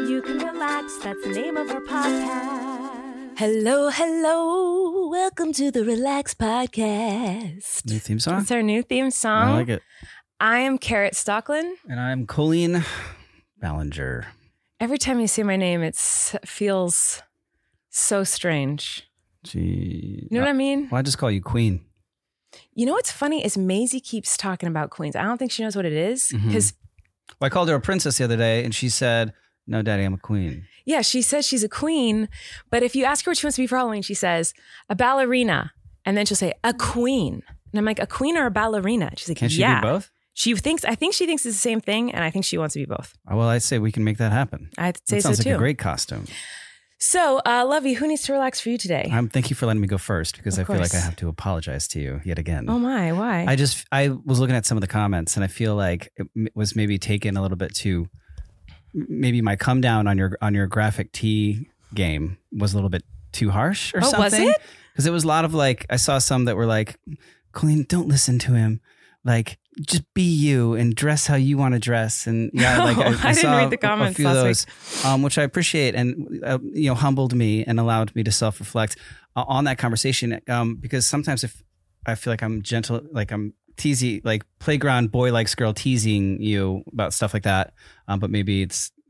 You can relax, that's the name of our podcast. Hello, hello. Welcome to the Relax Podcast. New theme song? It's our new theme song. I like it. I am Carrot Stocklin. And I'm Colleen Ballinger. Every time you say my name, it feels so strange. Gee. You know what I mean? Well, I just call you Queen. You know what's funny is Maisie keeps talking about queens. I don't think she knows what it is. Because Well, I called her a princess the other day, and she said, "No, Daddy, I'm a queen." yeah, she says she's a queen. But if you ask her what she wants to be for Halloween, she says a ballerina. And then she'll say a queen. And I'm like, a queen or a ballerina? She's like, Can't she yeah. be both? I think she thinks it's the same thing. And I think she wants to be both. Well, I say we can make that happen. I'd say That so sounds too. like a great costume. So, Lovey, who needs to relax for you today? Thank you for letting me go first, because Of I feel like course. I have to apologize to you yet again. Oh my, why? I was looking at some of the comments, and I feel like it was maybe taken a little bit too. Maybe my come down on your graphic tee game was a little bit too harsh or something. Was it? Because it was a lot of like, I saw some that were like, Colleen, don't listen to him. Like, just be you and dress how you want to dress. And yeah, like I didn't saw read the comments a few of last those, which I appreciate, and humbled me and allowed me to self reflect on that conversation. Because sometimes if I feel like I'm gentle, like I'm teasing, like playground boy likes girl teasing you about stuff like that. But maybe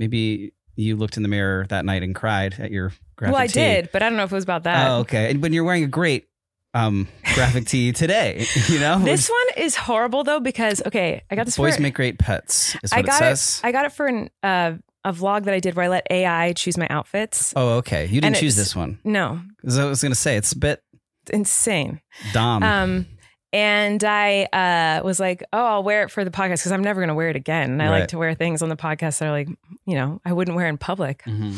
you looked in the mirror that night and cried at your graphic well, I tee. did, but I don't know if it was about that. Oh, okay. And when you're wearing a great graphic tee today, you know? This one is horrible though because I got this. Boys make great pets, is what it says. I got it for a vlog that I did where I let AI choose my outfits. Oh, okay. You didn't And choose it's- this one. No, Because I was going to say, it's a bit insane. dumb. And I was like, oh, I'll wear it for the podcast because I'm never going to wear it again. And I Right. like to wear things on the podcast that are like, I wouldn't wear in public. Mhm.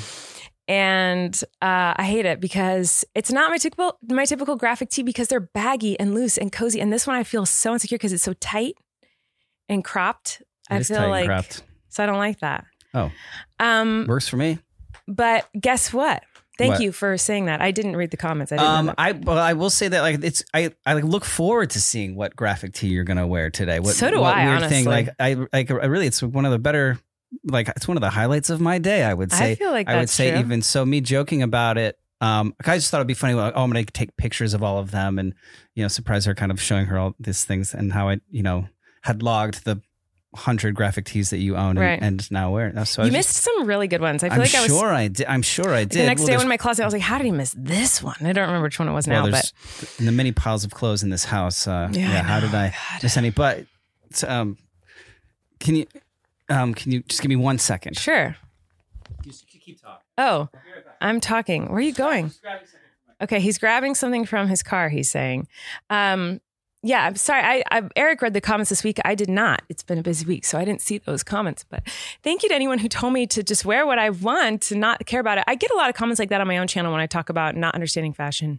And I hate it because it's not my typical graphic tee because they're baggy and loose and cozy. And this one I feel so insecure because it's so tight and cropped. It is tight and cropped. So I don't like that. Oh, works for me. But guess what? Thank What? you for saying that. I didn't read the comments. I didn't know that. I will say that like I like look forward to seeing what graphic tee you're gonna wear today. So do what I, weird thing. honestly. Like I really, it's one of the better. Like it's one of the highlights of my day. I would say. I feel like I would that's say true. even so. Me joking about it. I just thought it'd be funny. Like, I'm gonna take pictures of all of them and surprise her, kind of showing her all these things and how I had logged the 100 graphic tees that you own Right. and now wear. So You missed some really good ones. I feel like I was. I'm sure I did. The next Well, day there's- in my closet, I was like, how did he miss this one? I don't remember which one it was now, well, but there's in the many piles of clothes in this house. I How know. did I God. miss any? But can you just give me 1 second? sure. You keep talking. Oh, I'm talking. Where are you going? Okay, he's grabbing something from his car, he's saying. Yeah, I'm sorry. Eric read the comments this week. I did not. It's been a busy week, so I didn't see those comments. But thank you to anyone who told me to just wear what I want, to not care about it. I get a lot of comments like that on my own channel when I talk about not understanding fashion.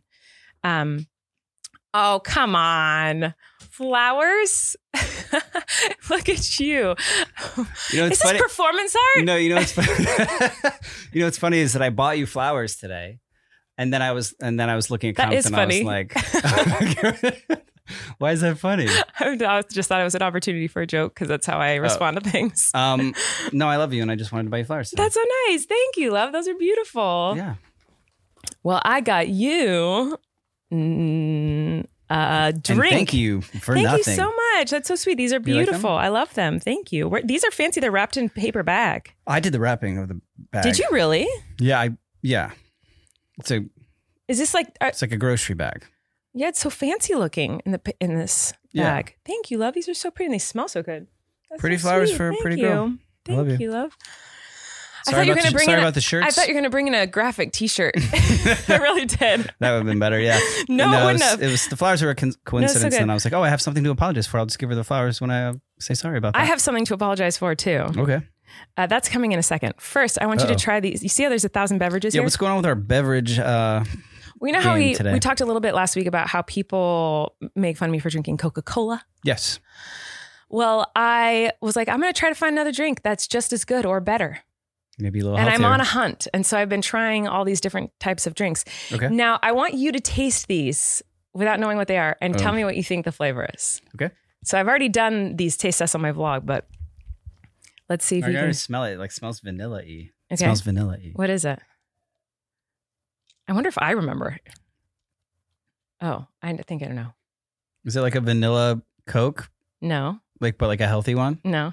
Oh, come on. Flowers? Look at you. Is this performance art? No, you know what's funny? What's funny is that I bought you flowers today, and then I was looking at That comments is and funny. I was like, why is that funny? I just thought it was an opportunity for a joke because that's how I respond to things. No, I love you, and I just wanted to buy you flowers today. That's so nice. Thank you, love. Those are beautiful. Yeah. Well, I got you a drink. And thank you for Thank nothing. you so much. That's so sweet. These are You like them? beautiful. I love them. Thank you. These are fancy. They're wrapped in paper bag. I did the wrapping of the bag. Did you really? Yeah, yeah. Is this like? It's like a grocery bag. Yeah, it's so fancy looking in this Yeah. bag. Thank you, love. These are so pretty and they smell so good. That's Pretty so flowers sweet. for a Thank pretty you. girl. I love Thank you. you, love. Sorry about the shirts. I thought you were going to bring in a graphic T-shirt. I really did. That would have been better, yeah. No, it wouldn't have. It was the flowers were a coincidence, good. and I was like, oh, I have something to apologize for. I'll just give her the flowers when I say sorry about that. I have something to apologize for too. Okay. That's coming in a second. First, I want you to try these. You see how there's 1,000 beverages Yeah, here? what's going on with our beverage? We know how game we today? talked a little bit last week about how people make fun of me for drinking Coca-Cola. Yes. Well, I was like, I'm going to try to find another drink that's just as good or better. Maybe a little And healthier. I'm on a hunt. And so I've been trying all these different types of drinks. Okay. Now, I want you to taste these without knowing what they are and tell me what you think the flavor is. Okay. So I've already done these taste tests on my vlog, but let's see if I you can already can. smell it. It like smells vanilla-y. It smells vanilla-y. What is it? I wonder if I remember. Oh, I think I don't know. Is it like a vanilla Coke? No. But like a healthy one? No.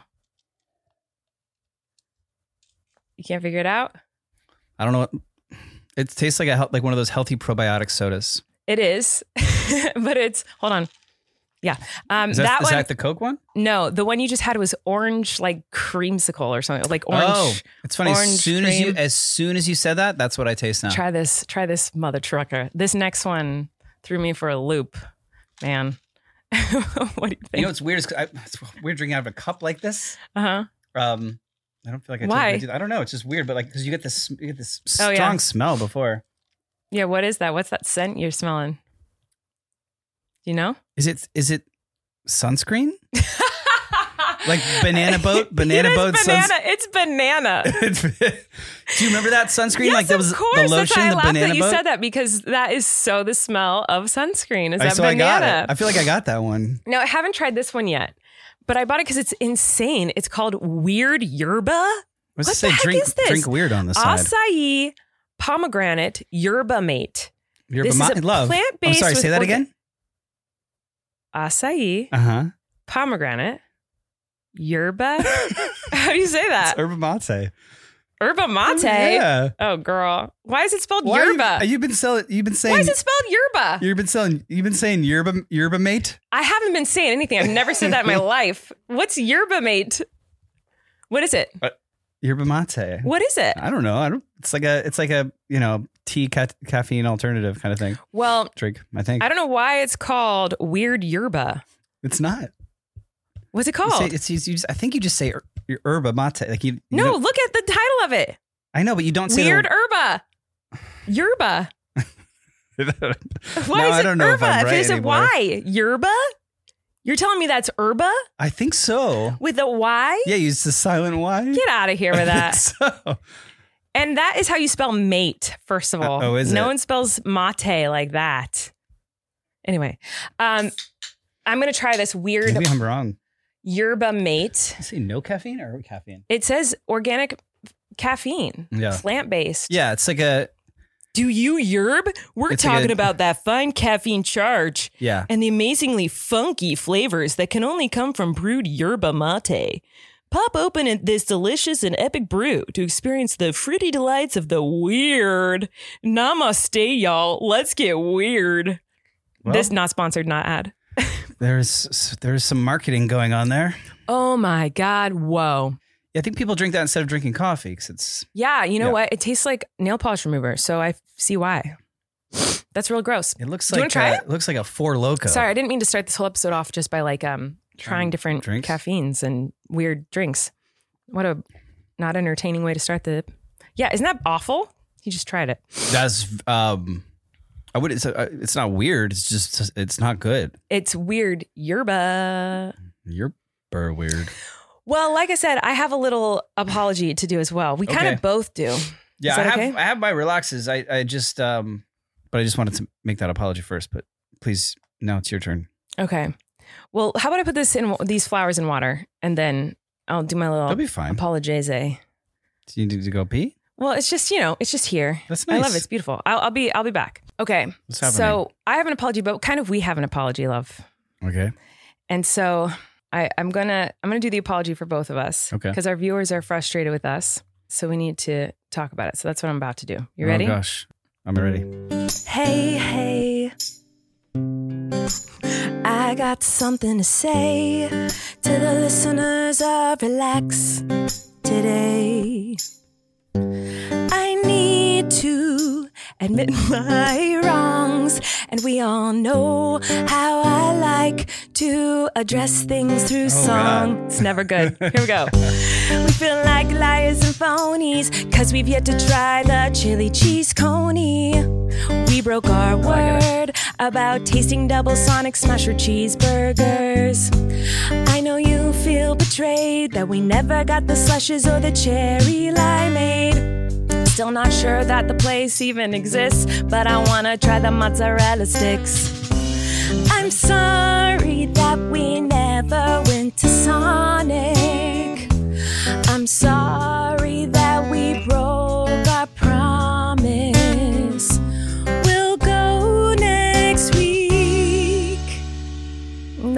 You can't figure it out? I don't know. It tastes like one of those healthy probiotic sodas. It is, but it's, hold on. Yeah. Is that the Coke one? No, the one you just had was orange, like creamsicle or something, like orange. Oh, it's funny. As soon as you said that, that's what I taste now. Try this mother trucker. This next one threw me for a loop, man. What do you think? You know what's weird? It's weird drinking out of a cup like this. Uh-huh. I don't feel like Why? I don't know. It's just weird, but like because you get this strong smell before. Yeah. What is that? What's that scent you're smelling? Do you know? Is it sunscreen? Like banana boat? Banana boat banana. It's banana. Do you remember that sunscreen? Yes, like that was of course. the lotion, I the laughed banana that you boat? said that because that is so the smell of sunscreen. Is that so banana? I got it. I feel like I got that one. No, I haven't tried this one yet, but I bought it because it's insane. It's called Weird Yerba. Let's What say the heck is this? drink weird on the side. Acai, pomegranate, yerba mate. This is a love. plant-based. I'm sorry, with say that again. Acai, pomegranate, yerba. How do you say that? It's yerba mate. Yerba mate. Yeah. Oh, girl, why is it spelled yerba? You've been saying. Why is it spelled yerba? You've been saying yerba mate. I haven't been saying anything. I've never said that in my life. What's yerba mate? What is it? Yerba mate. What is it? I don't know. It's like a tea caffeine alternative kind of thing. Well, Drink. I think. I don't know why it's called Weird Yerba. It's not. What's it called? I think you just say yerba mate. Like you no, don't- look at the title of it. I know, but you don't say Weird Yerba. Yerba. Why is I it don't know if Yerba? I'm right If it's a anymore. Y, Yerba? You're telling me that's Yerba I think so. with a Y? Yeah, use the silent Y. Get out of here with that. So. And that is how you spell mate, first of all. Oh, is no it? one spells mate like that. Anyway, I'm going to try this weird Maybe I'm wrong. yerba mate. You say no caffeine or caffeine? It says organic caffeine, Yeah. plant-based. Yeah, it's like a Do you yerb? We're It's like talking a- about that fine caffeine charge yeah. and the amazingly funky flavors that can only come from brewed yerba mate. Pop open this delicious and epic brew to experience the fruity delights of the weird. Namaste, y'all. Let's get weird. Well, This not sponsored, not ad. there's some marketing going on there. Oh my God. Whoa. Yeah, I think people drink that instead of drinking coffee because it's Yeah, you know Yeah. what? It tastes like nail polish remover, so I see why. That's real gross. it looks Do you like wanna try it looks like a Four Loko. Sorry, I didn't mean to start this whole episode off just by like trying different drinks? caffeines and weird drinks. What a not entertaining way to start the. Yeah, isn't that awful? You just tried it. That's I would. It's not weird. It's just it's not good. It's weird yerba. You're weird. Well, like I said, I have a little apology to do as well. We kind Okay. of both do. Yeah, Is that I have okay? I have my relaxes. I just but I just wanted to make that apology first. But please, now it's your turn. Okay. Well, how about I put these flowers in water and then I'll do my little That'll be fine. apologize. Do you need to go pee? Well, it's just it's just here. That's I nice. love it. It's beautiful. I'll be back. Okay. What's happening? So I have an apology, but kind of we have an apology, love. Okay. And so I'm gonna do the apology for both of us. Okay. Because our viewers are frustrated with us. So we need to talk about it. So that's what I'm about to do. You ready? Oh gosh, I'm ready. Hey. I got something to say to the listeners of Relax Today. I need to admit my wrongs, and we all know how I like to address things through song. God. It's never good. Here we go. We feel like liars and phonies, cause we've yet to try the chili cheese coney. We broke our word about tasting double Sonic Smasher cheeseburgers. I know you feel betrayed that we never got the slushes or the cherry limeade. Still not sure that the place even exists, but I wanna try the mozzarella sticks. I'm sorry that we never went to Sonic. I'm sorry that we broke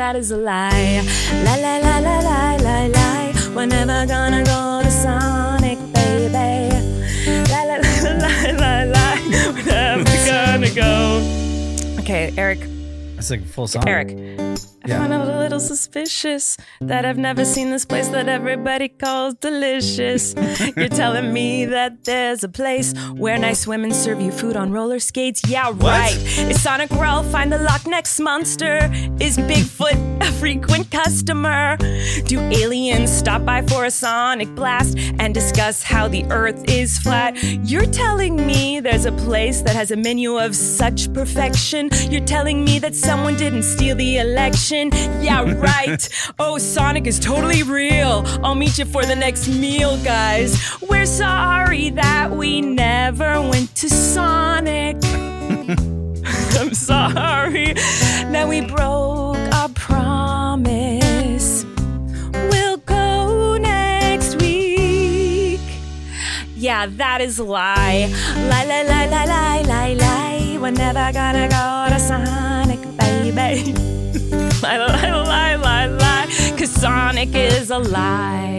that is a lie. Lie, lie, lie, lie, lie, lie, lie. We're never gonna go to Sonic, baby. Lie, lie, lie, lie, lie, lie. We're never gonna go. Okay, Eric. It's like a full song. Eric. I find it a little suspicious that I've never seen this place that everybody calls delicious. You're telling me that there's a place where nice women serve you food on roller skates? Yeah, right. Is Sonic World find the Loch Ness Monster? Is Bigfoot a frequent customer? Do aliens stop by for a sonic blast and discuss how the earth is flat? You're telling me there's a place that has a menu of such perfection? You're telling me that someone didn't steal the election? Yeah, right. Oh, Sonic is totally real. I'll meet you for the next meal, guys. We're sorry that we never went to Sonic. I'm sorry that we broke our promise. We'll go next week. Yeah, that is a lie. Lie, lie, lie, lie, lie, lie, lie. We're never gonna go to Sonic, baby. Lie, lie, lie, lie, lie. 'Cause Sonic is a lie.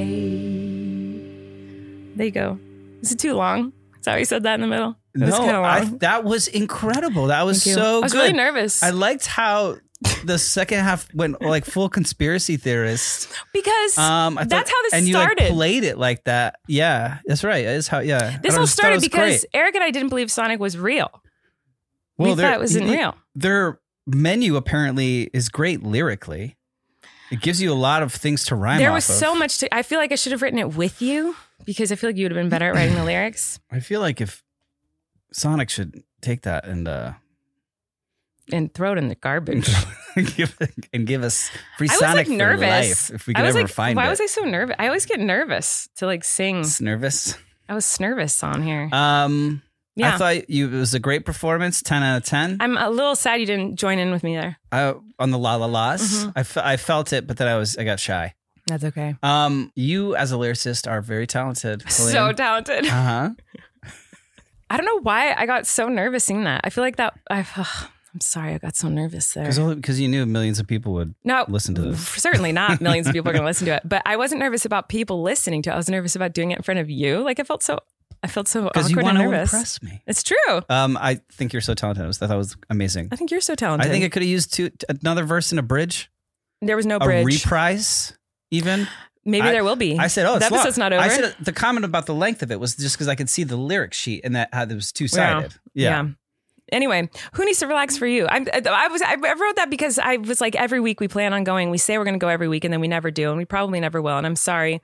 There you go. Is it too long? Is that why you said that in the middle? It was kinda long. That was incredible. That was Thank you. so good. I was really nervous. I liked how the second half went like full conspiracy theorist. Because that's how this started. And you like played it like that. Yeah, that's right. That is how, yeah. This all started because Eric and I didn't believe Sonic was real. We thought it wasn't real. Their menu apparently is great lyrically. It gives you a lot of things to rhyme There off was of. so much I feel like I should have written it with you because I feel like you would have been better at writing the lyrics. I feel like if Sonic should take that and throw it in the garbage. give us free I was Sonic like nervous. for life if we could ever find it. Why was I so nervous? I always get nervous to like sing. Nervous? I was nervous on here. I thought it was a great performance, 10 out of 10. I'm a little sad you didn't join in with me there. On the La La Las. Mm-hmm. I felt it, but then I got shy. That's okay. You as a lyricist are very talented. Colleen. So talented. Uh-huh. I don't know why I got so nervous singing that. I feel like that. I'm sorry, I got so nervous there. Because you knew millions of people would listen to this. Certainly not millions of people are going to listen to it. But I wasn't nervous about people listening to it. I was nervous about doing it in front of you. Like I felt so awkward and nervous. Because you want to impress me. It's true. I think you're so talented. I thought that was amazing. I think you're so talented. I think I could have used another verse in a bridge. There was no bridge. A reprise, even. Maybe there will be. I said, oh, it's the episode's not over. I said the comment about the length of it was just because I could see the lyric sheet and that how it was two-sided. Yeah. Anyway, who needs to relax for you? I wrote that because I was like, every week we plan on going. We say we're going to go every week and then we never do. And we probably never will. And I'm sorry.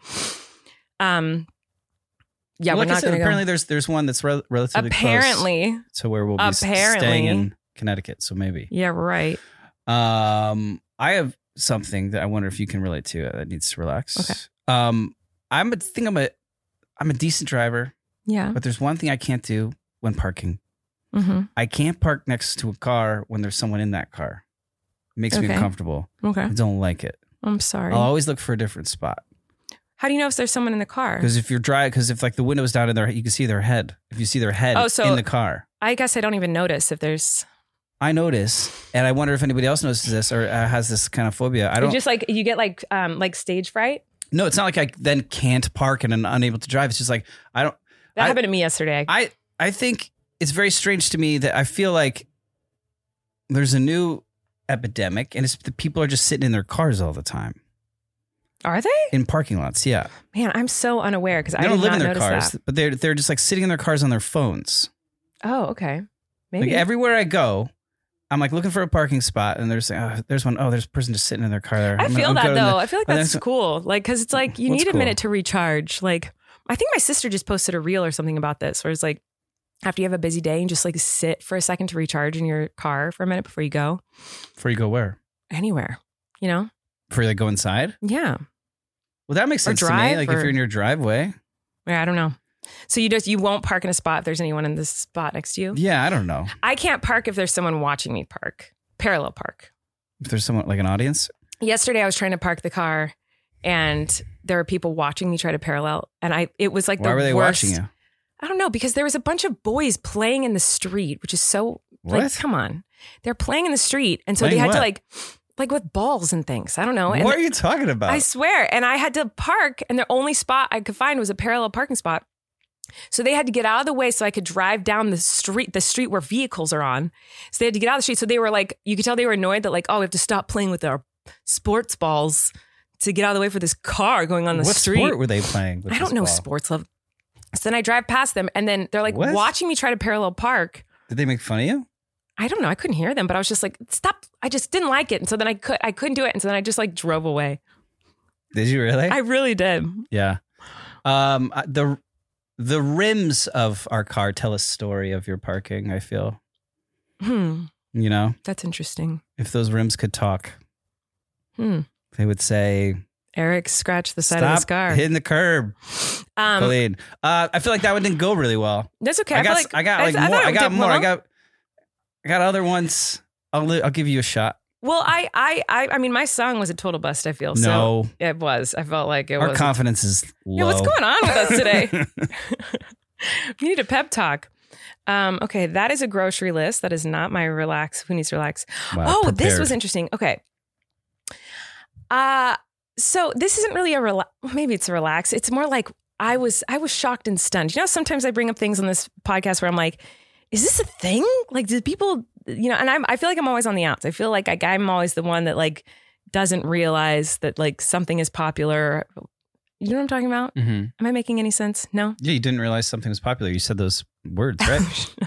Yeah, we're not going to go. Apparently there's one that's relatively close to where we'll be staying in Connecticut. So maybe. Yeah, right. I have something that I wonder if you can relate to that needs to relax. Okay. I'm a decent driver. Yeah. But there's one thing I can't do when parking. Mm-hmm. I can't park next to a car when there's someone in that car. It makes me uncomfortable. Okay. I don't like it. I'm sorry. I'll always look for a different spot. How do you know if there's someone in the car? Because if like the window's down in there, you can see their head. If you see their head in the car. I guess I don't even notice if there's... I notice, and I wonder if anybody else notices this or has this kind of phobia. I don't. You just you get like stage fright. No, it's not like I then can't park and I'm unable to drive. It's just like I don't. That happened to me yesterday. I think it's very strange to me that I feel like there's a new epidemic, and it's the people are just sitting in their cars all the time. Are they in parking lots? Yeah. Man, I'm so unaware because I don't live in their cars, but they're just like sitting in their cars on their phones. Oh, okay. Maybe like everywhere I go. I'm like looking for a parking spot and there's one. Oh, there's a person just sitting in their car there. I feel that though. I feel like that's cool. Like, cause it's like, you need a minute to recharge. Like, I think my sister just posted a reel or something about this where it's like, after you have a busy day and just like sit for a second to recharge in your car for a minute before you go. Before you go where? Anywhere, you know? Before you like go inside? Yeah. Well, that makes sense to me. Like if you're in your driveway. Yeah, I don't know. So you won't park in a spot if there's anyone in this spot next to you? Yeah, I don't know. I can't park if there's someone watching me park. Parallel park. If there's someone like an audience? Yesterday I was trying to park the car and there were people watching me try to parallel. And it was like the worst. Why were they watching you? I don't know, because there was a bunch of boys playing in the street, which is so, like, come on. They're playing in the street. And so they had to like, like with balls and things. I don't know. And What are you talking about? I swear. And I had to park, and the only spot I could find was a parallel parking spot. So they had to get out of the way so I could drive down the street where vehicles are on. So they had to get out of the street. So they were like, you could tell they were annoyed that like, oh, we have to stop playing with our sports balls to get out of the way for this car going on the street. What sport were they playing? With I don't this know ball? sports love. So then I drive past them, and then they're like What? watching me try to parallel park. Did they make fun of you? I don't know. I couldn't hear them, but I was just like, stop. I just didn't like it. And so then I couldn't do it. And so then I just like drove away. Did you really? I really did. Yeah. The rims of our car tell a story of your parking, I feel. You know, That's interesting. if those rims could talk, Hmm. they would say, Eric scratched the side stop of his car. hitting the curb, Colleen. I feel like that one didn't go really well. That's okay. I got feel more. thought I it got did more. well. I got other ones. I'll give you a shot. Well, I mean, my song was a total bust, I feel. So No. it was. I felt like it Our was. confidence is low. Yeah, what's going on with us today? We need a pep talk. Okay, that is a grocery list. That is not my relax. Who needs to relax? Wow, This prepared. was interesting. Okay. So this isn't really maybe it's a relax. It's more like I was shocked and stunned. You know, sometimes I bring up things on this podcast where I'm like, is this a thing? Like, do people, you know, and I feel like I'm always on the outs. I feel like I'm always the one that like doesn't realize that like something is popular. You know what I'm talking about? Mm-hmm. Am I making any sense? No? Yeah, you didn't realize something was popular. You said those words, right?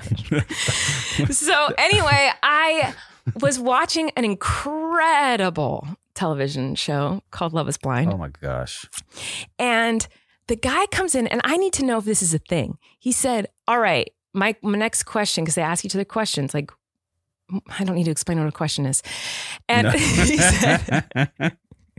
So anyway, I was watching an incredible television show called Love is Blind. Oh my gosh. And the guy comes in, and I need to know if this is a thing. He said, all right, my next question, because they ask each other questions, like, I don't need to explain what a question is. And No.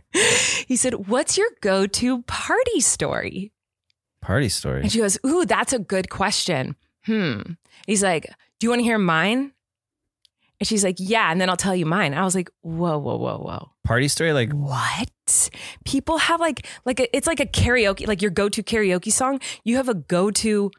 he said, what's your go-to party story? Party story. And she goes, ooh, that's a good question. He's like, do you want to hear mine? And she's like, yeah, and then I'll tell you mine. I was like, whoa. Party story? Like, What? People have it's like a karaoke, like your go-to karaoke song. You have a go-to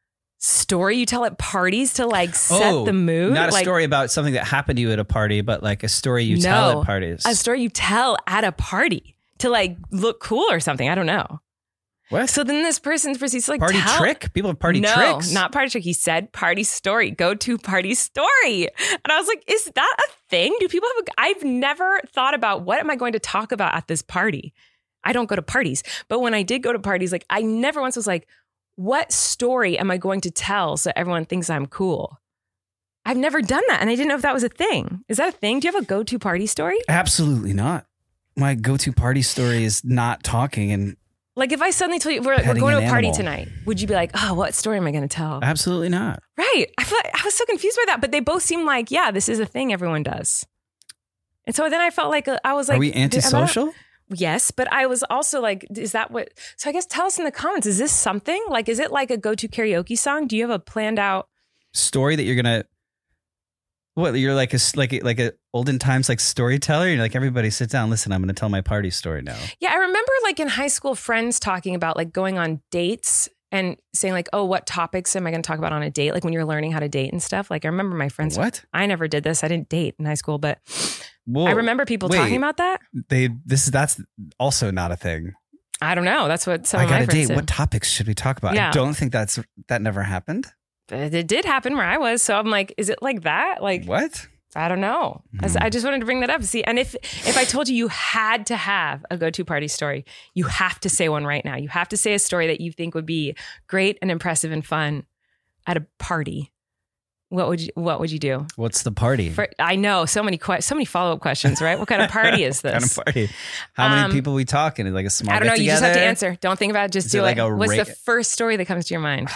story you tell at parties to like set the mood. Not a like, story about something that happened to you at a party, but like a story you tell at parties. A story you tell at a party to like look cool or something. I don't know. What? So then this person proceeds to like Party tell, trick? People have party no, tricks? not party trick. He said party story, go-to party story. And I was like, is that a thing? Do people have I've never thought about what am I going to talk about at this party? I don't go to parties. But when I did go to parties, like I never once was like, what story am I going to tell so everyone thinks I'm cool? I've never done that. And I didn't know if that was a thing. Is that a thing? Do you have a go-to party story? Absolutely not. My go-to party story is not talking and Like if I suddenly told you we're petting going to an a party animal. tonight, would you be like, oh, what story am I going to tell? absolutely not. Right. I feel like I was so confused by that, but they both seem like, yeah, this is a thing everyone does. And so then I felt like I was like, Are we antisocial? Yes, but I was also like, is that what? So I guess tell us in the comments, is this something? Like, is it like a go-to karaoke song? Do you have a planned out? Story that you're gonna. What you're like a olden times like storyteller. You're like, everybody sit down, listen. I'm gonna tell my party story now. Yeah, I remember like in high school, friends talking about like going on dates and saying like, oh, what topics am I going to talk about on a date? Like when you're learning how to date and stuff. Like I remember my friends. What? I never did this. I didn't date in high school, but Whoa. I remember people Wait. talking about that. That's also not a thing. I don't know. That's what some I of my got a friends date. did. What topics should we talk about? Yeah. I don't think that never happened. But it did happen where I was. So I'm like, is it like that? Like, What? I don't know. I just wanted to bring that up. See, and if I told you had to have a go-to party story, you have to say one right now. You have to say a story that you think would be great and impressive and fun at a party. What would you do? What's the party? I know so many follow-up questions, right? What kind of party is this? Kind of party. How many people we talking? Like a small. I don't know. You just have to get-together? answer. Don't think about it. Just Is do it like it. a What's ra- the first story that comes to your mind?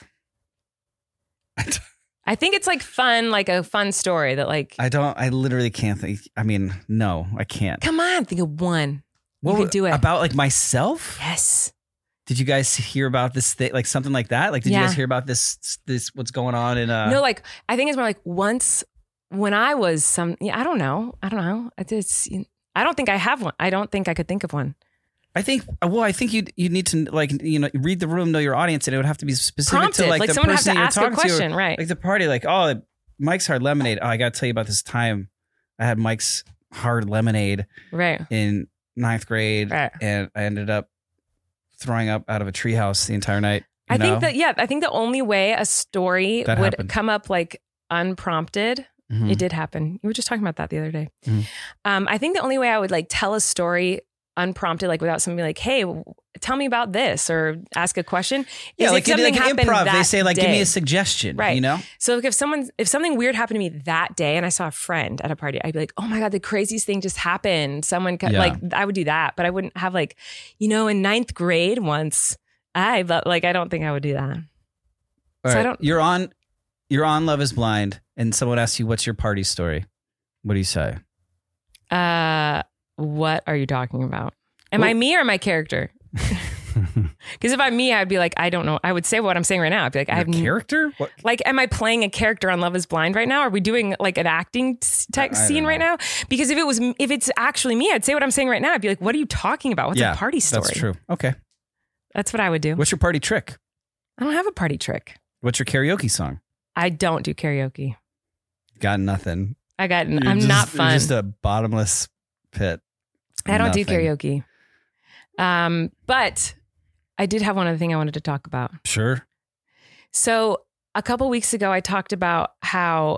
I think it's like fun, like a fun story that like. I literally can't think. I mean, no, I can't. Come on, think of one. You could do it. About like myself? Yes. Did you guys hear about this thing? Like something like that? Like, did you Yeah. guys hear about this, what's going on in, No, like, I think it's more like once when I was I don't know. It's, I don't think I have one. I don't think I could think of one. I think you need to like, read the room, know your audience, and it would have to be specific Prompted, to like the someone would have person to you're ask a talking question, to. right. Like the party, like, oh, Mike's Hard Lemonade. Oh, I got to tell you about this time I had Mike's hard lemonade Right. in 9th grade, Right. and I ended up throwing up out of a treehouse the entire night. I think the only way a story That would happened. come up like unprompted, Mhm. it did happen. You were just talking about that the other day. Mhm. I think the only way I would like tell a story unprompted, like without somebody like, hey, tell me about this or ask a question. Yeah, is like if something like happened improv. They that say like, give me day. a suggestion. Right. You know. So like if something weird happened to me that day and I saw a friend at a party, I'd be like, oh my God, the craziest thing just happened. Someone Yeah. like, I would do that, but I wouldn't have like, in 9th grade once I don't think I would do that. All So I right. don't- You're on Love is Blind, and someone asks you, what's your party story? What do you say? What are you talking about? Am Well- I me or my character? Because if I'm me, I'd be like, I don't know. I would say what I'm saying right now. I'd be like, I have character? What? like, am I playing a character on Love is Blind right now? Are we doing like an acting type I don't scene right know. now? Because if it's actually me, I'd say what I'm saying right now. I'd be like, what are you talking about? What's a party story? That's true. Okay. That's what I would do. What's your party trick? I don't have a party trick. What's your karaoke song? I don't do karaoke. Got nothing. I'm You're not just- fun. You're just a bottomless pit. I don't do Nothing. karaoke. But I did have one other thing I wanted to talk about. Sure. So a couple weeks ago, I talked about how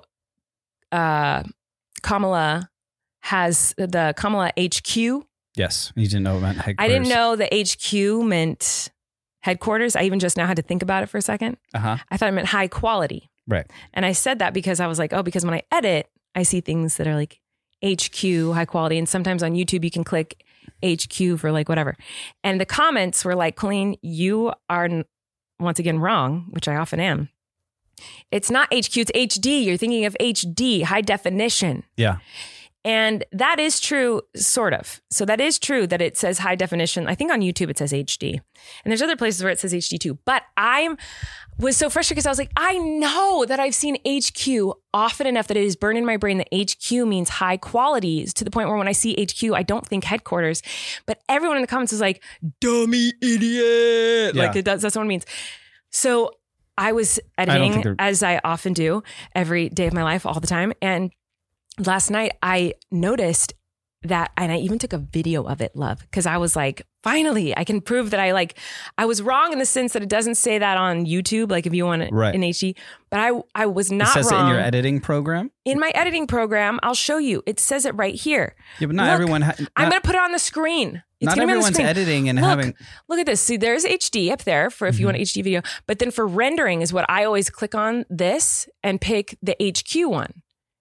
Kamala has the Kamala HQ. Yes. You didn't know about headquarters. I didn't know the HQ meant headquarters. I even just now had to think about it for a second. Uh-huh. I thought it meant high quality. Right. And I said that because I was like, because when I edit, I see things that are like HQ, high quality. And sometimes on YouTube, you can click HQ for like whatever. And the comments were like, Colleen, you are once again wrong, which I often am. It's not HQ, it's HD. You're thinking of HD, high definition. Yeah. And that is true, sort of. So that is true that it says high definition. I think on YouTube it says HD. And there's other places where it says HD too. But I was so frustrated because I was like, I know that I've seen HQ often enough that it is burned in my brain that HQ means high quality, to the point where when I see HQ, I don't think headquarters. But everyone in the comments is like, dummy idiot. Yeah. Like that's what it means. So I was don't think editing, they're- as I often do, every day of my life, all the time. And last night I noticed that, and I even took a video of it, love, because I was like, finally, I can prove that I was wrong in the sense that it doesn't say that on YouTube, like if you want it Right. in HD, but I was It not says wrong. it in your editing program? In my editing program, I'll show you. It says it right here. Yeah, but not Look, everyone... I'm going to put it on the screen. It's Not gonna be on the everyone's screen. editing and Look, having... Look at this. See, there's HD up there for if you want HD video. But then for rendering is what I always click on this and pick the HQ one.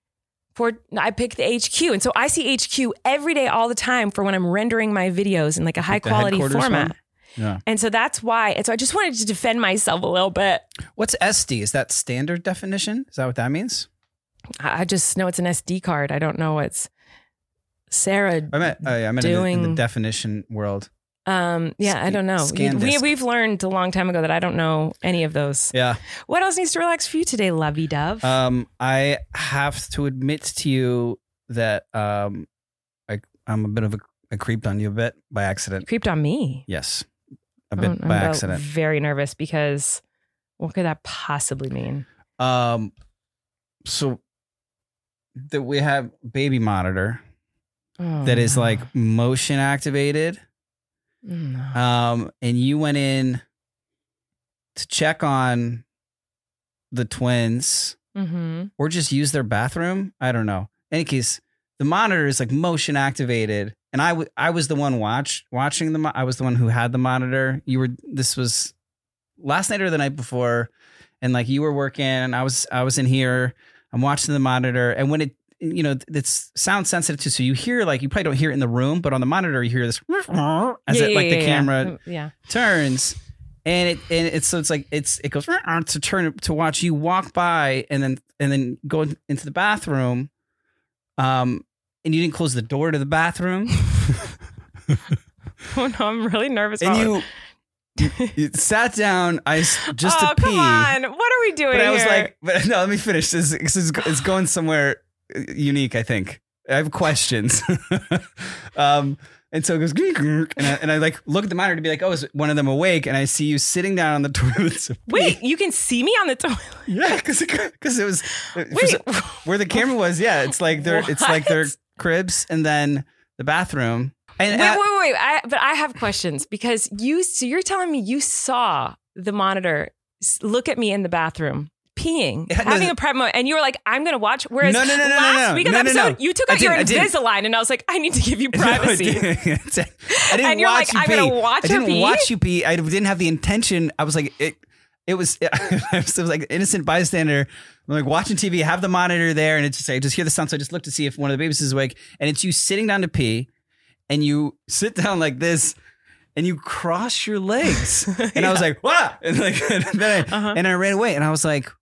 I pick the HQ. And so I see HQ every day, all the time for when I'm rendering my videos in like a high the quality headquarters format. one? Yeah. And so that's why. And so I just wanted to defend myself a little bit. What's SD? Is that standard definition? Is that what that means? I just know it's an SD card. I don't know what's Sarah. I meant in the Doing- definition world. Yeah, I don't know. ScanDisk. We've learned a long time ago that I don't know any of those. Yeah. What else needs to relax for you today, lovey dove? I have to admit to you that I'm a bit of I creeped on you a bit by accident. Creeped on me. Yes. A bit I'm by accident. Very nervous because what could that possibly mean? So that we have baby monitor Oh, that is no. like motion activated. No. And you went in to check on the twins Mm-hmm. or just use their bathroom. I don't know. In any case, the monitor is like motion activated. And I was the one watching I was the one who had the monitor. This was last night or the night before. And like you were working and I was in here, I'm watching the monitor. And when it's sound sensitive too. So you hear you probably don't hear it in the room, but on the monitor, you hear this as the camera turns. And it goes to turn to watch you walk by and then go into the bathroom. And you didn't close the door to the bathroom. Oh no, I'm really nervous. And you sat down just to pee. Come on. What are we doing But I was here? like, but no, let me finish. It's going somewhere unique, I think. I have questions. And so it goes, and I like look at the monitor to be like, oh, is one of them awake? And I see you sitting down on the toilet. to pee. Wait, you can see me on the toilet? Yeah, because it was Wait. where the camera was. Yeah, it's like they're cribs and then the bathroom. And Wait. But I have questions because so you're telling me you saw the monitor look at me in the bathroom peeing, having a private moment, and you were like, I'm going to watch. Whereas last week of the episode, you took out your Invisalign, and I was like, I need to give you privacy. I didn't and you're watch like, you I'm pee. going to watch her pee. I didn't watch you pee. I didn't have the intention. I was like, it was like innocent bystander. I'm like watching TV, have the monitor there, and it's just I just hear the sound. So I just look to see if one of the babies is awake, and it's you sitting down to pee, and you sit down like this. And you cross your legs, and I was like, "What?" And and I ran away, and I was like,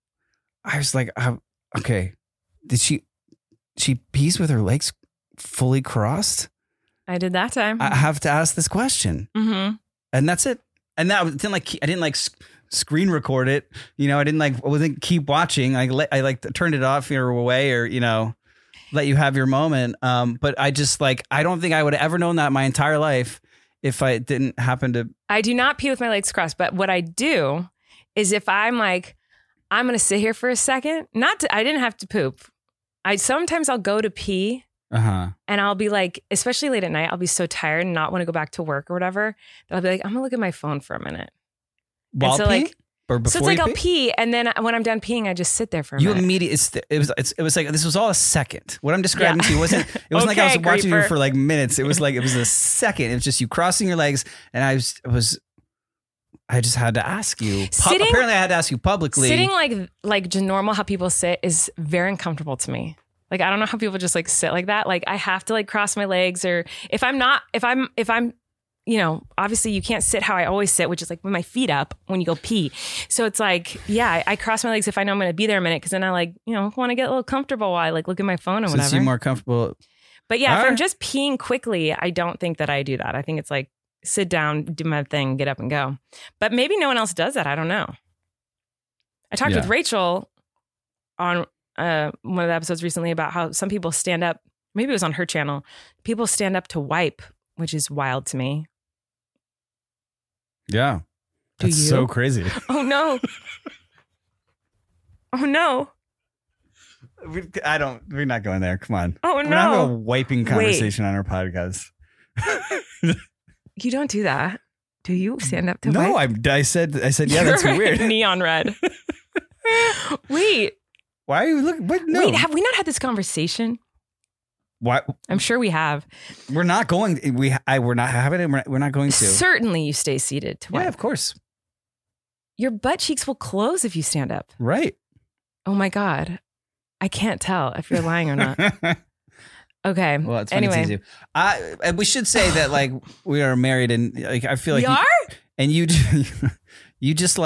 "Okay, did she pees with her legs fully crossed?" I did that time. I have to ask this question, and that's it. And that I didn't screen record it. I wasn't keep watching. I turned it off or away, or let you have your moment. But I just I don't think I would have ever known that my entire life. If I didn't happen to... I do not pee with my legs crossed, but what I do is if I'm like, I'm going to sit here for a second, I didn't have to poop. Sometimes I'll go to pee and I'll be like, especially late at night, I'll be so tired and not want to go back to work or whatever, that I'll be like, I'm going to look at my phone for a minute. While pee? Or before so it's like you I'll pee, and then when I'm done peeing, I just sit there for a minute. It was like this was all a second. What I'm describing to you wasn't like I was watching you for like minutes. It was like it was a second. It was just you crossing your legs, and I just had to ask you. Apparently, I had to ask you publicly. Sitting like just normal how people sit is very uncomfortable to me. Like I don't know how people just sit like that. Like I have to cross my legs, or if I'm obviously you can't sit how I always sit, which is with my feet up when you go pee. So it's I cross my legs if I know I'm going to be there a minute, because then I want to get a little comfortable while I look at my phone or whatever. So you're more comfortable. But yeah, if I'm just peeing quickly, I don't think that I do that. I think it's sit down, do my thing, get up and go. But maybe no one else does that. I don't know. I talked with Rachel on one of the episodes recently about how some people stand up. Maybe it was on her channel. People stand up to wipe, which is wild to me. Yeah. That's so crazy. Oh, no. Oh, no. We're not going there. Come on. Oh, no. We're not having a wiping conversation on our podcast. You don't do that. Do you stand up to No, wipe? I said, yeah, that's weird. Neon red. Wait. Why are you looking? No. Wait, have we not had this conversation? What? I'm sure we have. We're not going. We're not having it. We're not going to. Certainly, you stay seated to wipe. Yeah, of course. Your butt cheeks will close if you stand up. Right. Oh my God, I can't tell if you're lying or not. Okay. Well, it's funny. Anyway, we should say that we are married, and I feel like we are. And you just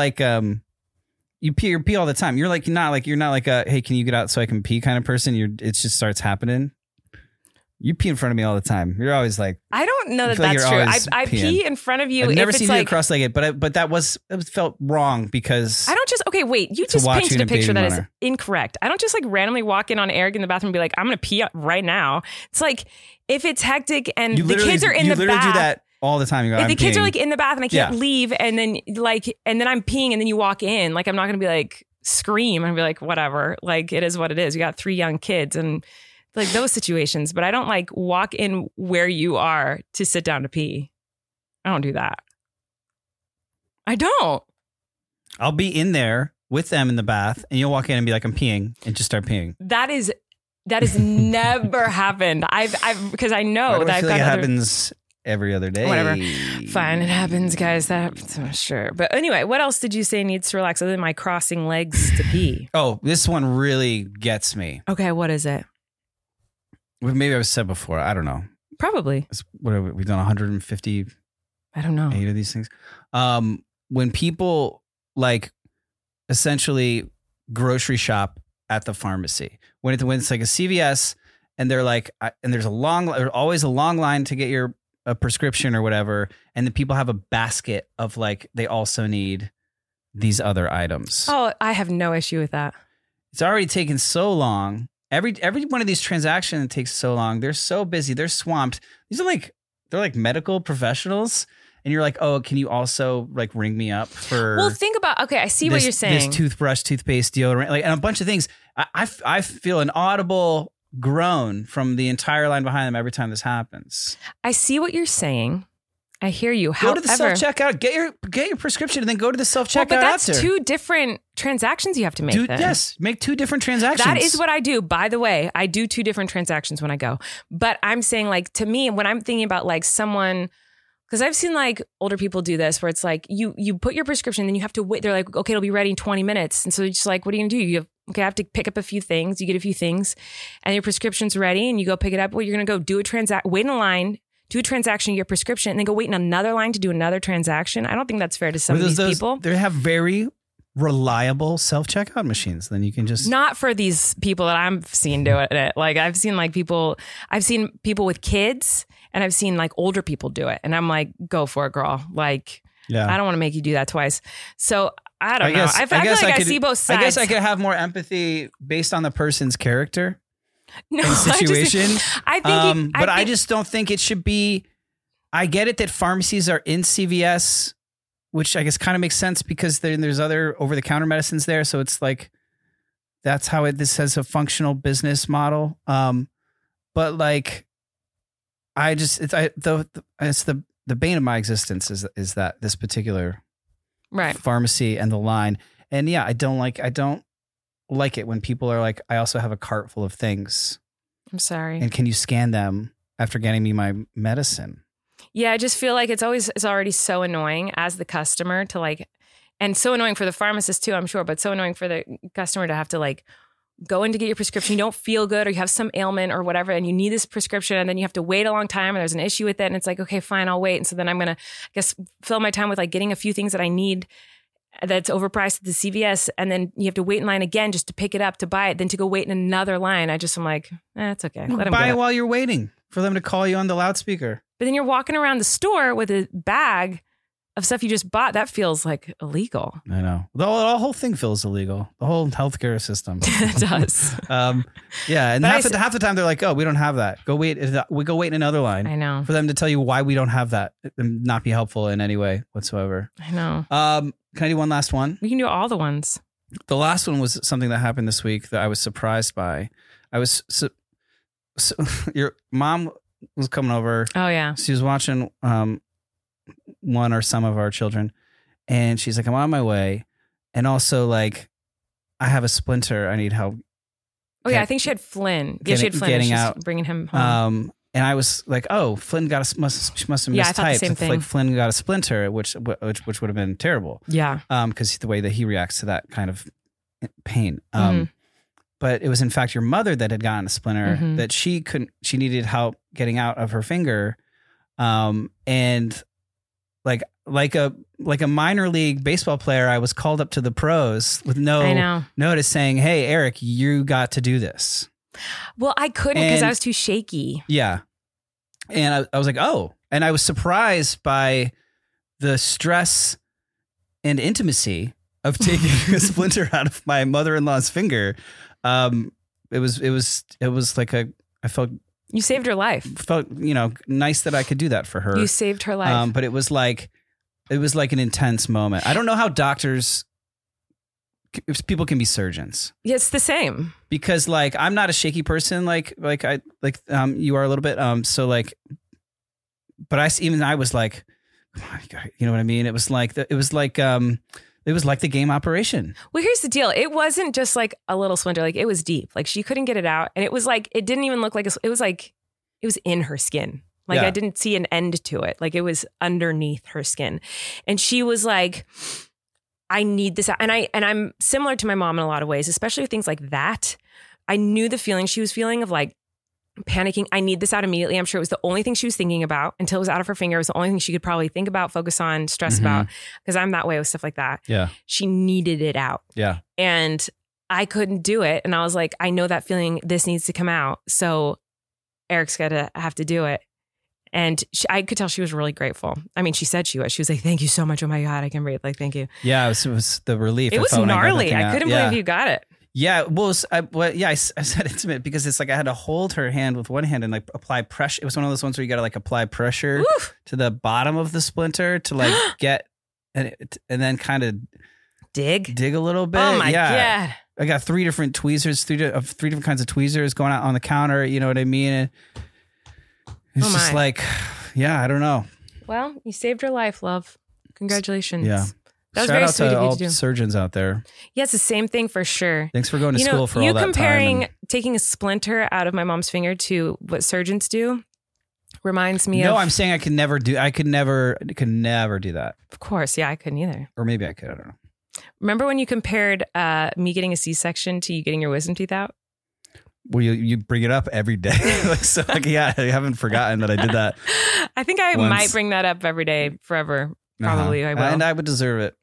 you pee all the time. You're you're not a hey, can you get out so I can pee kind of person. It just starts happening. You pee in front of me all the time. You're always I don't know that's true. I pee in front of you. I've never seen you cross-legged, but it felt wrong because I don't just wait. You just painted a picture that is incorrect. I don't just randomly walk in on Eric in the bathroom and be like, I'm going to pee right now. It's if it's hectic and the kids are in the bath. You literally do that all the time. You go, if the kids are in the bath and I can't leave, and then and then I'm peeing and then you walk in, I'm not going to be scream and be whatever. It is what it is. You got 3 young kids and those situations, but I don't walk in where you are to sit down to pee. I don't do that. I don't. I'll be in there with them in the bath and you'll walk in and be like, I'm peeing, and just start peeing. That has never happened. Because I know that I've got it happens every other day. Whatever. Fine. It happens, guys. Sure. But anyway, what else did you say needs to relax other than my crossing legs to pee? Oh, this one really gets me. Okay. What is it? Maybe I was said before. I don't know. Probably. What have we've done 150? I don't know. 8 of these things. When people essentially grocery shop at the pharmacy, when it's a CVS and they're and there's always a long line to get your a prescription or whatever, and the people have a basket of they also need these other items. Oh, I have no issue with that. It's already taken so long. Every one of these transactions takes so long. They're so busy. They're swamped. These are they're medical professionals. And you're oh, can you also ring me up for? Well, think about, okay, I see what you're saying. This toothbrush, toothpaste, deodorant, and a bunch of things. I feel an audible groan from the entire line behind them every time this happens. I see what you're saying. I hear you. Go to the self-checkout, get your prescription, and then go to the self-checkout but that's after. 2 different transactions you have to make. Yes, make 2 different transactions. That is what I do. By the way, I do 2 different transactions when I go. But I'm saying, like, to me, when I'm thinking about like someone, because I've seen like older people do this where it's like you put your prescription and then you have to wait. They're like, okay, it'll be ready in 20 minutes. And so you're just like, what are you gonna do? I have to pick up a few things. You get a few things and your prescription's ready and you go pick it up. Well, you're gonna go do wait in a line, do a transaction, your prescription, and then go wait in another line to do another transaction. I don't think that's fair to some of these people. They have very reliable self-checkout machines. Then you can just... Not for these people that I'm seeing doing it. Like I've seen people with kids and I've seen like older people do it. And I'm like, go for it, girl. Like, I don't want to make you do that twice. So I don't know. I feel like I see both sides. I guess I could have more empathy based on the person's character. And situation. I just don't think it should be. I get it that pharmacies are in CVS, which I guess kind of makes sense because there's other over-the-counter medicines there. So it's like that's how this has a functional business model. But like, it's the bane of my existence is that this particular pharmacy and the line. And yeah, I don't like it when people are like, I also have a cart full of things. I'm sorry. And can you scan them after getting me my medicine? Yeah, I just feel like it's already so annoying as the customer to like, and so annoying for the pharmacist too, I'm sure, but so annoying for the customer to have to like go in to get your prescription. You don't feel good or you have some ailment or whatever, and you need this prescription and then you have to wait a long time and there's an issue with it. And it's like, okay, fine, I'll wait. And so then I'm going to, I guess, fill my time with like getting a few things that I need that's overpriced at the CVS, and then you have to wait in line again just to pick it up, to buy it, then to go wait in another line. I'm like, it's okay. Let them buy it while you're waiting for them to call you on the loudspeaker. But then you're walking around the store with a bag of stuff you just bought. That feels like illegal. I know. The whole thing feels illegal. The whole healthcare system. It does. Yeah. And half the time they're like, oh, we don't have that. Go wait. We go wait in another line. I know. For them to tell you why we don't have that and not be helpful in any way whatsoever. I know. Can I do one last one? We can do all the ones. The last one was something that happened this week that I was surprised by. I was so your mom was coming over. Oh yeah. She was watching one or some of our children, and she's like, I'm on my way. And also like, I have a splinter. I need help. Oh yeah. I think she had Flynn. She had Flynn. Getting she's out. Bringing him home. And I was like, oh, Flynn she must have mistyped. I thought the same thing. Like Flynn got a splinter, which would have been terrible. Yeah. Because the way that he reacts to that kind of pain. Mm-hmm. But it was in fact your mother that had gotten a splinter that she needed help getting out of her finger. And like a minor league baseball player, I was called up to the pros with no notice saying, hey, Eric, you got to do this. Well, I couldn't because I was too shaky. Yeah. And I was like, oh, and I was surprised by the stress and intimacy of taking a splinter out of my mother-in-law's finger. It was like I felt you saved her life. Felt, nice that I could do that for her. You saved her life. But it was like an intense moment. I don't know how people can be surgeons. Yeah, it's the same. Because like, I'm not a shaky person. You are a little bit. But I was like, come on, you know what I mean? It was like the game Operation. Well, here's the deal. It wasn't just like a little splinter. Like it was deep. Like she couldn't get it out. And it was like, it didn't even look like, it was like, it was in her skin. Like I didn't see an end to it. Like it was underneath her skin. And she was like, I need this out. And I'm similar to my mom in a lot of ways, especially with things like that. I knew the feeling she was feeling of like panicking. I need this out immediately. I'm sure it was the only thing she was thinking about until it was out of her finger. It was the only thing she could probably think about, focus on, stress about, because I'm that way with stuff like that. Yeah. She needed it out. Yeah. And I couldn't do it. And I was like, I know that feeling. This needs to come out. So Eric's got to have to do it. And I could tell she was really grateful. I mean, she said she was. She was like, thank you so much. Oh my God, I can breathe. Like, thank you. Yeah, it was the relief. It was gnarly. I couldn't believe you got it. Yeah, well, I said intimate because it's like I had to hold her hand with one hand and like apply pressure. It was one of those ones where you got to like apply pressure to the bottom of the splinter to like get and then kind of dig a little bit. Oh my God. I got 3 different tweezers, three different kinds of tweezers going out on the counter. You know what I mean? And it's just like, yeah, I don't know. Well, you saved your life, love. Congratulations. Yeah. That was Shout very out sweet to of you all to do. surgeons out there. Yeah, it's the same thing for sure. Thanks for going to school for you all that comparing time. taking a splinter out of my mom's finger to what surgeons do reminds me of. No, I'm saying I could never do that. Of course, yeah, I couldn't either. Or maybe I could. I don't know. Remember when you compared me getting a C-section to you getting your wisdom teeth out? Well, you bring it up every day. Yeah, I haven't forgotten that I did that. I think I once. might bring that up every day forever. Probably I will. And I would deserve it.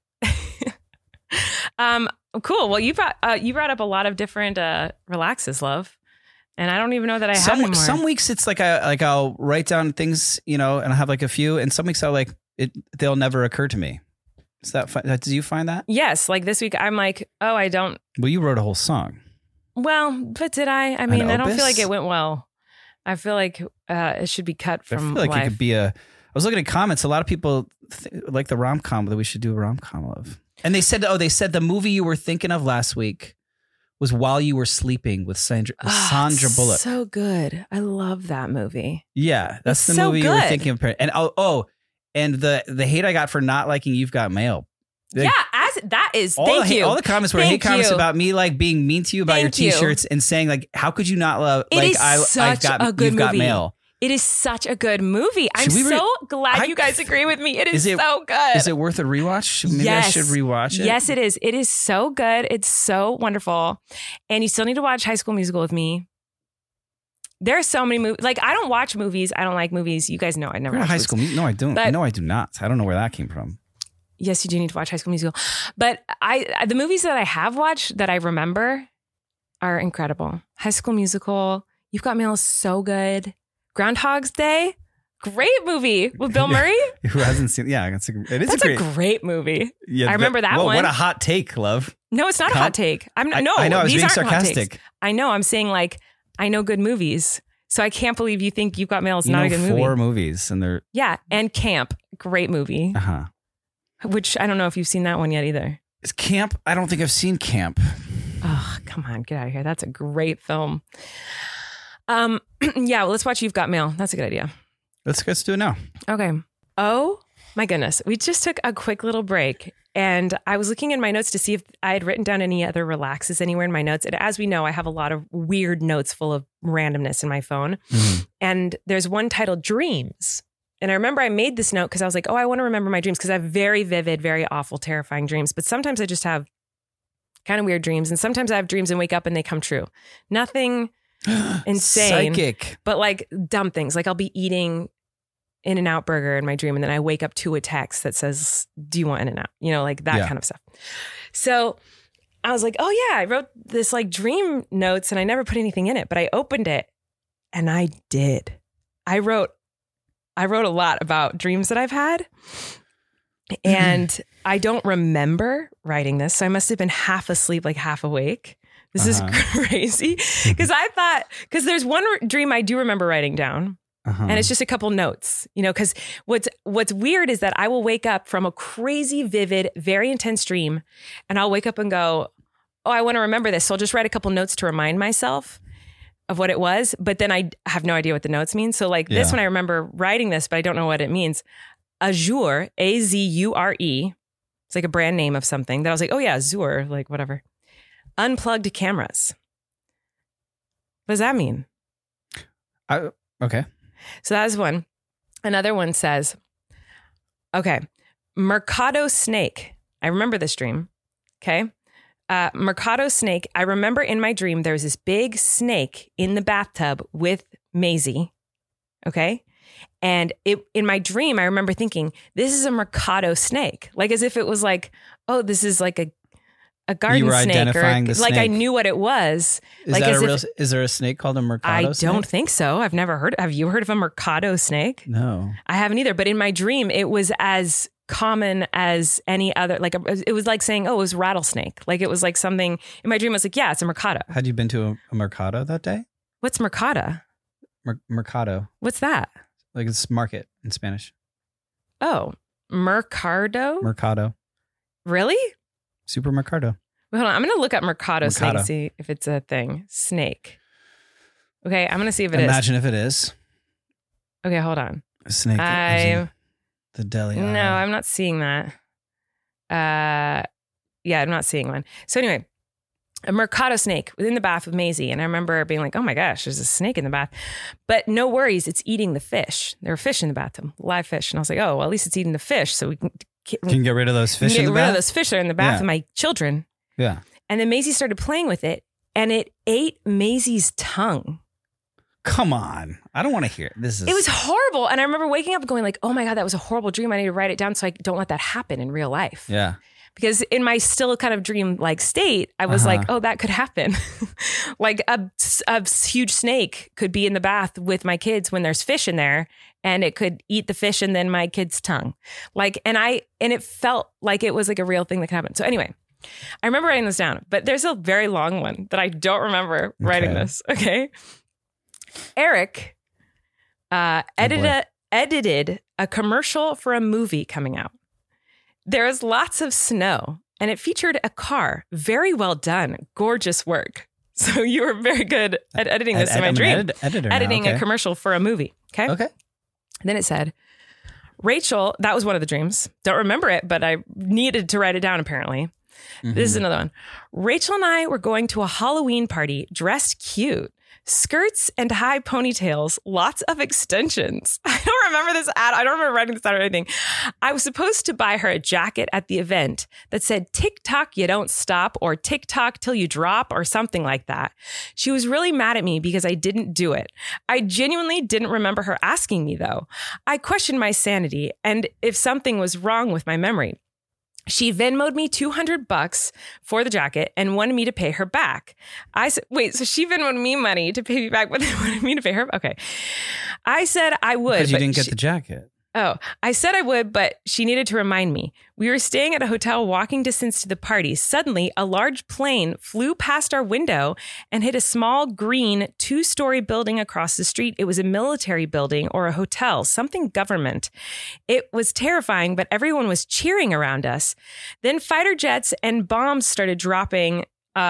Cool. Well, you brought up a lot of different relaxes, love. And I don't even know that I have anymore. Some weeks it's like I'll write down things, and I'll have like a few, and some weeks I'll they'll never occur to me. Is that fun? Do you find that? Yes. Like this week, I'm like, oh, I don't. Well, you wrote a whole song. Well, but did I? I mean, I don't feel like it went well. I feel like it should be cut from I feel like life. it could be I was looking at comments. A lot of people like the rom-com that we should do a rom-com of. And they said the movie you were thinking of last week was While You Were Sleeping with Sandra Bullock. So good. I love that movie. Yeah, that's it's the movie so you were good. thinking of. And and the hate I got for not liking You've Got Mail. Yeah, thank you. All the comments were hate comments about me like being mean to you about your t-shirts and saying like, how could you not love it? Is such a good You've Got movie. Mail. It is such a good movie. I'm so glad you guys agree with me. It is so good. Is it worth a rewatch? Maybe I should rewatch it. Yes, it is. It is so good. It's so wonderful. And you still need to watch High School Musical with me. There are so many movies. Like, I don't watch movies. I don't like movies. You guys know I never watch High School Musical. No, I don't. No, I do not. I don't know where that came from. Yes, you do need to watch High School Musical. But the movies that I have watched that I remember are incredible. High School Musical, You've Got Mail is so good. Groundhog's Day, great movie with Bill Murray. Who hasn't seen? Yeah, that's a great movie. Yeah, I remember that one. What a hot take, love. No, it's not a hot take. I know. I was these being aren't sarcastic. Hot takes. I know. I'm saying like I know good movies, so I can't believe you think You've Got Mail is not a good movie. 4 movies, and they're and Camp, great movie. Which I don't know if you've seen that one yet either. Is Camp? I don't think I've seen Camp. Oh, come on, get out of here. That's a great film. Yeah, well, let's watch You've Got Mail. That's a good idea. Let's do it now. Okay. Oh my goodness. We just took a quick little break and I was looking in my notes to see if I had written down any other relaxes anywhere in my notes. And as we know, I have a lot of weird notes full of randomness in my phone. Mm-hmm. And there's one titled Dreams. And I remember I made this note because I was like, oh, I want to remember my dreams because I have very vivid, very awful, terrifying dreams. But sometimes I just have kind of weird dreams. And sometimes I have dreams and wake up and they come true. Nothing insane. Psychic. But like dumb things. Like I'll be eating In-N-Out burger in my dream and then I wake up to a text that says, do you want In-N-Out? You know, like that kind of stuff. So I was like, oh yeah, I wrote this like dream notes and I never put anything in it, but I opened it and I did. I wrote a lot about dreams that I've had and I don't remember writing this. So I must have been half asleep, like half awake. This is crazy because there's one dream I do remember writing down. And it's just a couple notes, you know, because what's weird is that I will wake up from a crazy, vivid, very intense dream and I'll wake up and go, oh, I want to remember this. So I'll just write a couple notes to remind myself of what it was. But then I have no idea what the notes mean. So like this one, I remember writing this, but I don't know what it means. Azure, A-Z-U-R-E. It's like a brand name of something that I was like, oh yeah, Azure, like whatever. Unplugged cameras. What does that mean? Okay. So that's one. Another one says, okay, Mercado snake. I remember this dream. Okay. Mercado snake. I remember in my dream, there was this big snake in the bathtub with Maisie. Okay. And in my dream, I remember thinking, this is a Mercado snake. Like as if it was like, oh, this is like a garden you were snake. Identifying the snake. Like I knew what it was. Is there a snake called a Mercado snake? I don't think so. I've never heard. Have you heard of a Mercado snake? No. I haven't either. But in my dream, it was as common as any other. Like it was like saying, oh, it was rattlesnake. Like it was like something in my dream. I was like, yeah, it's a Mercado. Had you been to a Mercado that day? What's Mercado? Mercado. What's that? Like it's market in Spanish. Oh, Mercado? Mercado. Really? Supermercado. Hold on. I'm going to look up Mercado snake Mercado. and see if it's a thing. Snake. Okay. I'm going to see if it is. Imagine if it is. Okay. Hold on. A snake that lives in the deli aisle. No, I'm not seeing that. Yeah, I'm not seeing one. So anyway, a Mercado snake within the bath with Maisie. And I remember being like, oh my gosh, there's a snake in the bath. But no worries, it's eating the fish. There were fish in the bathtub, live fish. And I was like, oh, well, at least it's eating the fish. So we can get rid of those fish in the get rid bath? of those fish that are in the bath Yeah. of my children. Yeah. And then Maisie started playing with it and it ate Maisie's tongue. Come on. I don't want to hear it. It was horrible. And I remember waking up going like, oh my God, that was a horrible dream. I need to write it down so I don't let that happen in real life. Yeah. Because in my still kind of dream-like state, I was like, oh, that could happen. Like a huge snake could be in the bath with my kids when there's fish in there and it could eat the fish and then my kid's tongue. Like, and it felt like it was like a real thing that could happen. So anyway, I remember writing this down, but there's a very long one that I don't remember writing this. Okay. Eric edited a commercial for a movie coming out. There was lots of snow and it featured a car. Very well done. Gorgeous work. So you were very good at editing this in my dream. Editing a commercial for a movie. Okay. Okay. Then it said, Rachel, that was one of the dreams. Don't remember it, but I needed to write it down apparently. This is another one. Rachel and I were going to a Halloween party dressed cute. Skirts and high ponytails, lots of extensions. I don't remember this ad. I don't remember writing this out or anything. I was supposed to buy her a jacket at the event that said, "Tick-tock, you don't stop," or "Tick-tock till you drop," or something like that. She was really mad at me because I didn't do it. I genuinely didn't remember her asking me, though. I questioned my sanity and if something was wrong with my memory. She Venmo'd me $200 for the jacket and wanted me to pay her back. I said, wait, so she Venmo'd me money to pay me back, but wanted me to pay her? Okay. I said I would. Because you didn't get the jacket. Oh, I said I would, but she needed to remind me. We were staying at a hotel walking distance to the party. Suddenly, a large plane flew past our window and hit a small green 2-story building across the street. It was a military building or a hotel, something government. It was terrifying, but everyone was cheering around us. Then fighter jets and bombs started dropping.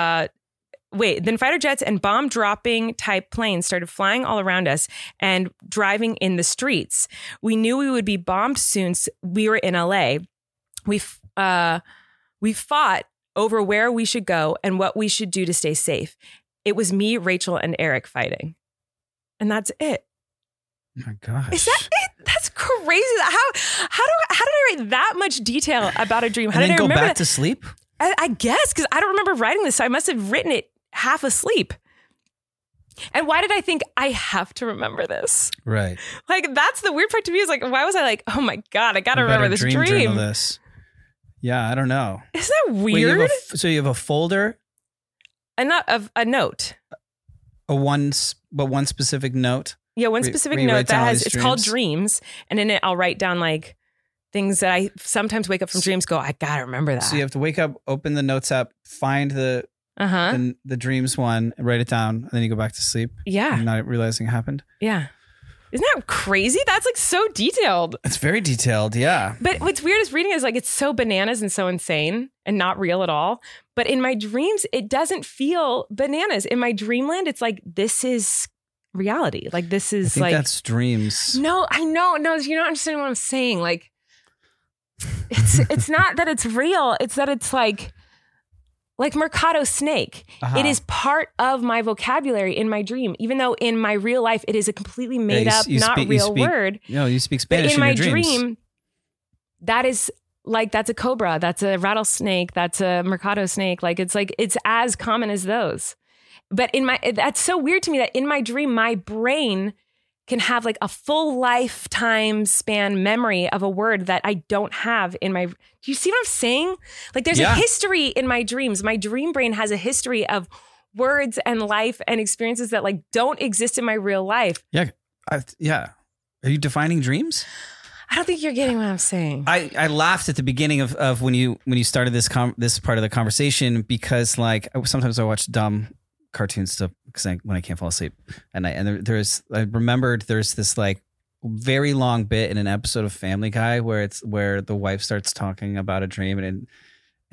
Then fighter jets and bomb dropping type planes started flying all around us and driving in the streets. We knew we would be bombed soon. We were in LA. We fought over where we should go and what we should do to stay safe. It was me, Rachel, and Eric fighting. And that's it. Oh my gosh. Is that it? That's crazy. How did I write that much detail about a dream? How and did then I go remember back to sleep? I guess, because I don't remember writing this. So I must have written it half asleep. And why did I think I have to remember this? Right. Like, that's the weird part to me is like, why was I like, oh my God, I got to remember this dream. Journal this. Yeah, I don't know. Isn't that Wait, weird? so you have a folder? A note. One specific note? Yeah, one specific where you note write down that all has, these it's called dreams. And in it, I'll write down like things that I sometimes wake up from dreams, go, I got to remember that. So you have to wake up, open the notes app, find the dreams one, write it down, and then you go back to sleep. Yeah. Not realizing it happened. Yeah. Isn't that crazy? That's like so detailed. It's very detailed. Yeah. But what's weird is reading is like, it's so bananas and so insane and not real at all. But in my dreams, it doesn't feel bananas. In my dreamland, it's like, this is reality. Like, this is I think like, that's dreams. no, I know. No, you don't understand what I'm saying. Like, it's not that it's real. It's that it's like Mercado snake. It is part of my vocabulary in my dream, even though in my real life, it is a completely made up, not real word. No, you speak Spanish in my your dreams. dream. That is like, that's a cobra. That's a rattlesnake. That's a Mercado snake. It's as common as those. But that's so weird to me that in my dream, my brain can have like a full lifetime span memory of a word that I don't have in my, do you see what I'm saying? Like, there's a history in my dreams. My dream brain has a history of words and life and experiences that like don't exist in my real life. Yeah. Yeah. Are you defining dreams? I don't think you're getting what I'm saying. I laughed at the beginning of when you started this part of the conversation, because like sometimes I watch dumb cartoon stuff when I can't fall asleep at night. And I remembered there's this like very long bit in an episode of Family Guy where the wife starts talking about a dream and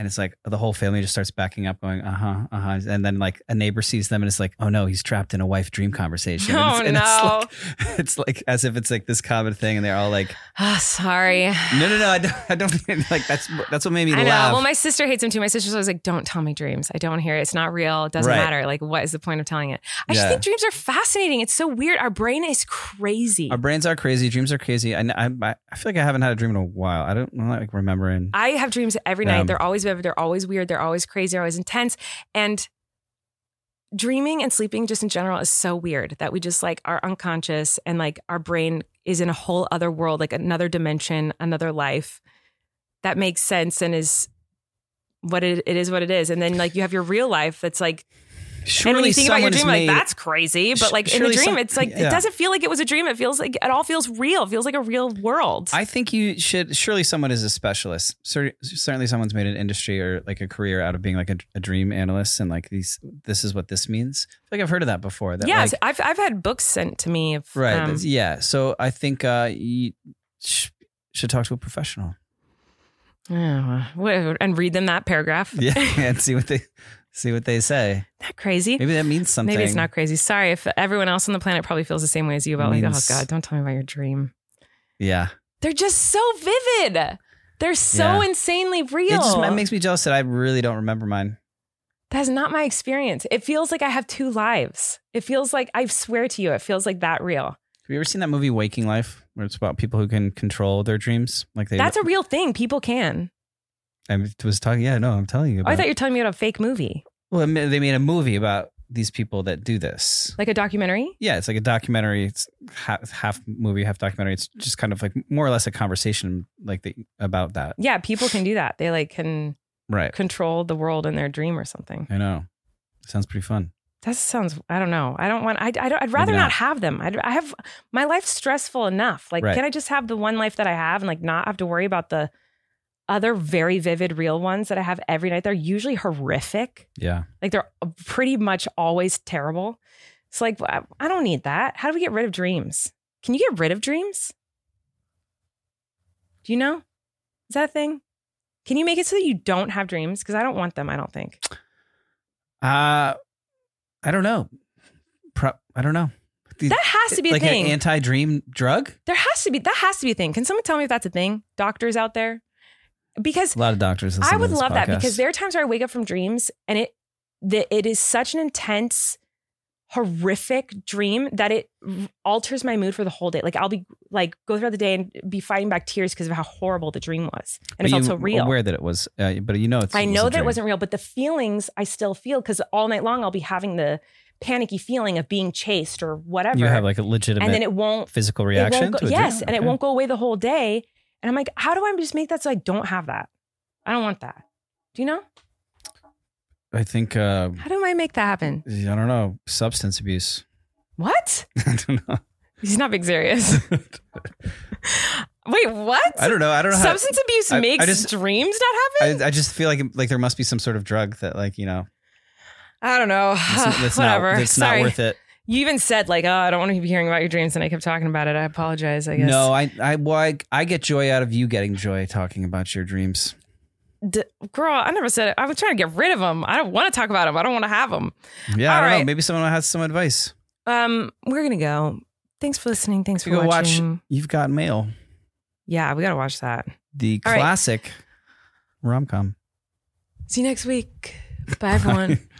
And it's like the whole family just starts backing up going, and then like a neighbor sees them and it's like, oh no, he's trapped in a wife dream conversation. No. It's like as if it's like this common thing and they're all like, sorry. no, I don't mean like that's what made me I know. laugh. Well, my sister hates him too. My sister's always like, don't tell me dreams. I don't want to hear it. It's not real. It doesn't Right. matter. Like, what is the point of telling it? I just think dreams are fascinating. It's so weird. Our brain is crazy. Our brains are crazy. Dreams are crazy. I feel like I haven't had a dream in a while. I'm not like remembering. I have dreams every night. They're always vivid. They're always weird. They're always crazy. They're always intense. And dreaming and sleeping just in general is so weird that we just like are unconscious and like our brain is in a whole other world, like another dimension, another life that makes sense and is what it is what it is. And then like you have your real life that's like, and when you think about your dream, like that's crazy. But like in the dream, it's like, it doesn't feel like it was a dream. It feels like it all feels real. It feels like a real world. I think surely someone is a specialist. Certainly someone's made an industry or like a career out of being like a dream analyst. And like this is what this means. I feel like I've heard of that before. That yes. Like, I've had books sent to me. Right. Yeah. So I think you should talk to a professional. And read them that paragraph. Yeah. And see what they say. That crazy? Maybe that means something. Maybe it's not crazy. Sorry if everyone else on the planet probably feels the same way as you about like, oh God, don't tell me about your dream. Yeah. They're just so vivid. They're so insanely real. It makes me jealous that I really don't remember mine. That's not my experience. It feels like I have two lives. It feels like, I swear to you, it feels like that real. Have you ever seen that movie Waking Life, where it's about people who can control their dreams? That's a real thing. People can. I was talking. Yeah, no, I'm telling you. I thought you were telling me about a fake movie. Well, they made a movie about these people that do this. Like a documentary? Yeah, it's like a documentary. It's half movie, half documentary. It's just kind of like more or less a conversation about that. Yeah, people can do that. They like can control the world in their dream or something. I know. Sounds pretty fun. That sounds, I don't know. I'd rather not have them. I have, my life's stressful enough. Like, can I just have the one life that I have and like not have to worry about the other very vivid real ones that I have every night? They're usually horrific. Yeah. Like they're pretty much always terrible. It's like, I don't need that. How do we get rid of dreams? Can you get rid of dreams? Do you know? Is that a thing? Can you make it so that you don't have dreams? Because I don't want them, I don't think. I don't know. I don't know. That has to be a thing. Like an anti-dream drug? That has to be a thing. Can someone tell me if that's a thing? Doctors out there? Because a lot of doctors. I would love that because there are times where I wake up from dreams and it is such an intense, horrific dream that it alters my mood for the whole day. Like I'll be like go throughout the day and be fighting back tears because of how horrible the dream was, and it felt so real. Aware that it was, but you know, I know that it wasn't real, but the feelings I still feel because all night long I'll be having the panicky feeling of being chased or whatever. You have like a legitimate, and then it won't physical reaction. Yes, and it won't go away the whole day. And I'm like, how do I just make that so I don't have that? I don't want that. Do you know? I think. How do I make that happen? I don't know. Substance abuse. What? I don't know. He's not being serious. Wait, what? I don't know. Substance abuse makes dreams not happen? I just feel like there must be some sort of drug that like, you know. I don't know. Whatever. It's not worth it. You even said like, oh, I don't want to keep hearing about your dreams, and I kept talking about it. I apologize, I guess. No, I get joy out of you getting joy talking about your dreams. Girl, I never said it. I was trying to get rid of them. I don't want to talk about them. I don't want to have them. Yeah, I don't know. Maybe someone has some advice. We're gonna go. Thanks for listening. Thanks for watching. Watch You've Got Mail. Yeah, we gotta watch that. The classic rom-com. See you next week. Bye, everyone.